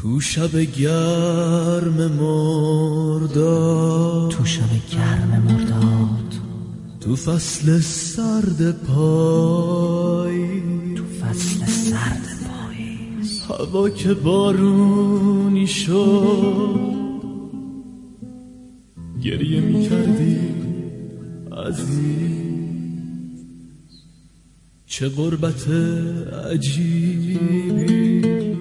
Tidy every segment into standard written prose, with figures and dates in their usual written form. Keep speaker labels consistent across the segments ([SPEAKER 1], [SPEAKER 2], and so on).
[SPEAKER 1] تو شب گرم مرداد، تو فصل سرد پاییز، هوا که بارونی شد، گریه میکردی عزیز. چه غربت عجیبی،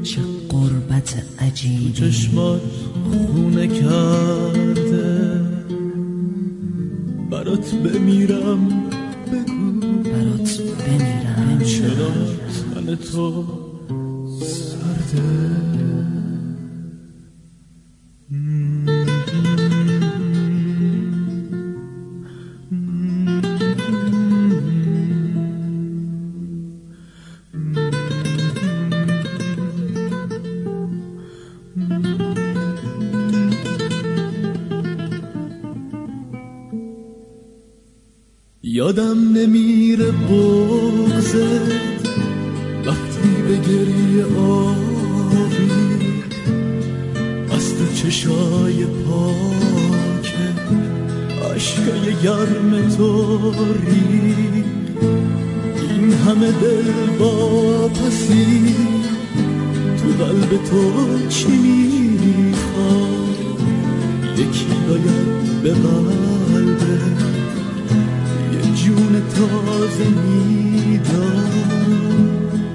[SPEAKER 1] تو چشمات خونه کرده، برات بمیرم بگو، چرا تن تو سرده. یادم نمیره بغضت وقتی به گریه آبی از تو چشای پاکه، عشقای گرم تو ریخ. این همه دل واپسی تو قلب تو چی میخواد؟ یکی باید به قلبه جون تازه میداد.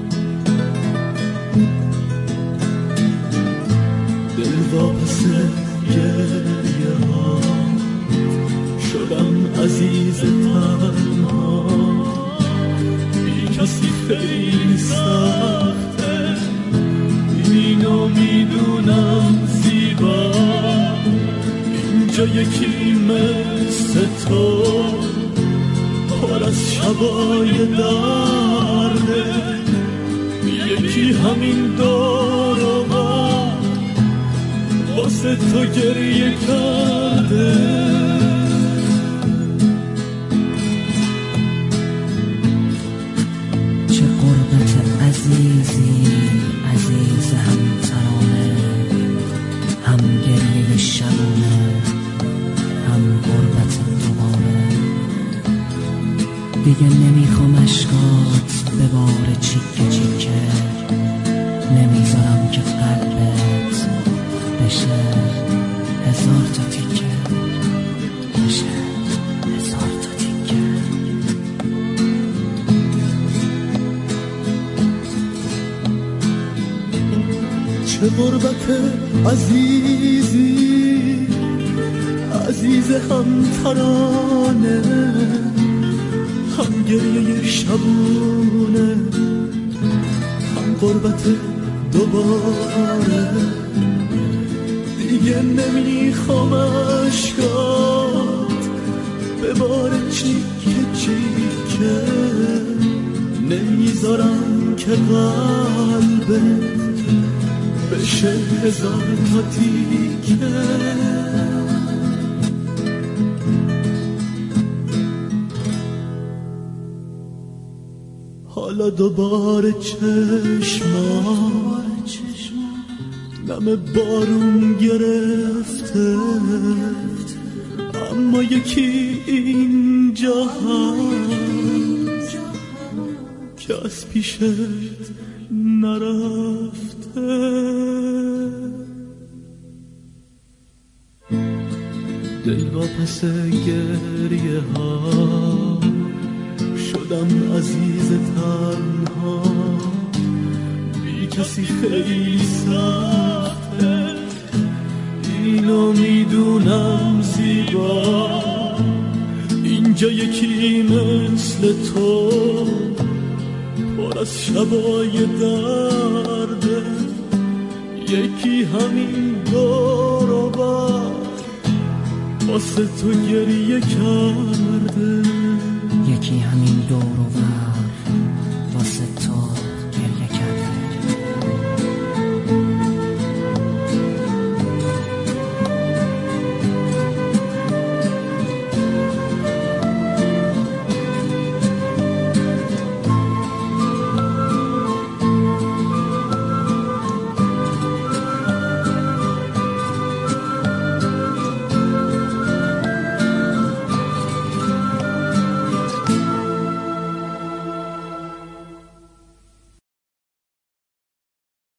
[SPEAKER 1] دل واپس گریه ها شدم عزیز تنها، بی کسی خیلی سخته، اینو میدونم زیبا. اینجا یکی مثل تو پر از شبای درده، یکی همین دور و بر واسه تو گریه کرده.
[SPEAKER 2] چه غربت عزیزی، عزیز هم ترانه، هم گریه شبونه، هم غربت دوباره. دیگه نمیخوام اشکات بباره چیکه چیکه، نمیذارم که قلبت بشه هزار تا تیکه، بشه هزار تا تیکه.
[SPEAKER 1] چه غربت عزیزی، عزیز هم ترانه، هم گریه شبونه، هم غربت دوباره. دیگه نمیخوام اشکات بباره چیکه چیکه، نمیذارم که قلبت بشه هزار تا تیکه. حالا دوباره چشمام نم بارون گرفته، اما یکی اینجا هست که از پیشت نرفته. دل واپس گریه ها شدم عزیز تنها، بی کسی خیلی سخته، اینو میدونم زیبا. اینجا یکی مثل تو پر از شبای درده، یکی همین دور و بر واسه تو گریه کرده،
[SPEAKER 2] یکی همین دور و بر